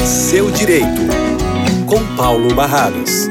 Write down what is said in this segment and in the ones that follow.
Seu Direito, com Paulo Barradas.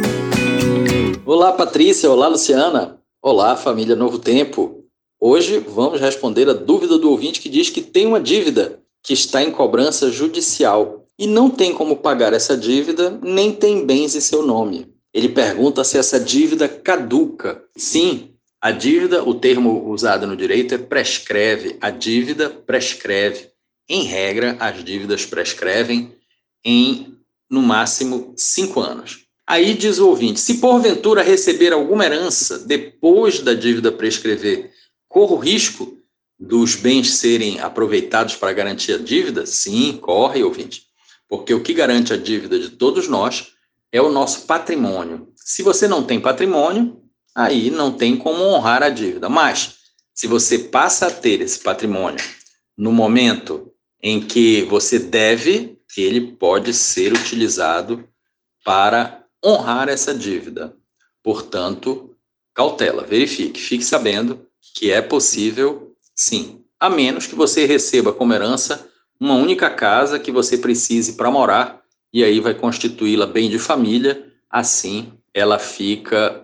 Olá, Patrícia. Olá, Luciana. Olá, família Novo Tempo. Hoje vamos responder a dúvida do ouvinte que diz que tem uma dívida que está em cobrança judicial e não tem como pagar essa dívida, nem tem bens em seu nome. Ele pergunta se essa dívida caduca. Sim, a dívida, o termo usado no direito é prescreve. A dívida prescreve. Em regra, as dívidas prescrevem em, no máximo, 5 anos. Aí diz o ouvinte, se porventura receber alguma herança depois da dívida prescrever, corre o risco dos bens serem aproveitados para garantir a dívida? Sim, corre, ouvinte. Porque o que garante a dívida de todos nós é o nosso patrimônio. Se você não tem patrimônio, aí não tem como honrar a dívida. Mas, se você passa a ter esse patrimônio no momento em que você deve, ele pode ser utilizado para honrar essa dívida. Portanto, cautela, verifique, fique sabendo que é possível, sim, a menos que você receba como herança uma única casa que você precise para morar, e aí vai constituí-la bem de família, assim ela fica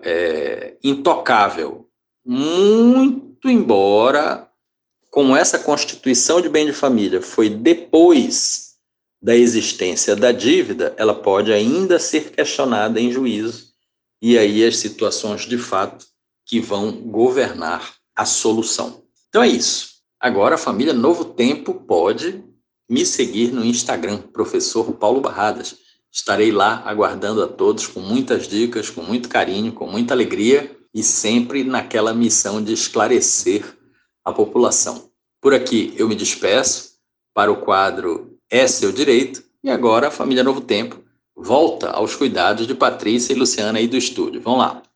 intocável. Muito embora, como essa constituição de bem de família foi depois da existência da dívida, ela pode ainda ser questionada em juízo, e aí as situações de fato que vão governar a solução. Então é isso. Agora a família Novo Tempo pode me seguir no Instagram, professor Paulo Barradas. Estarei lá aguardando a todos com muitas dicas, com muito carinho, com muita alegria e sempre naquela missão de esclarecer a população. Por aqui eu me despeço para o quadro É Seu Direito e agora a família Novo Tempo volta aos cuidados de Patrícia e Luciana aí do estúdio. Vamos lá.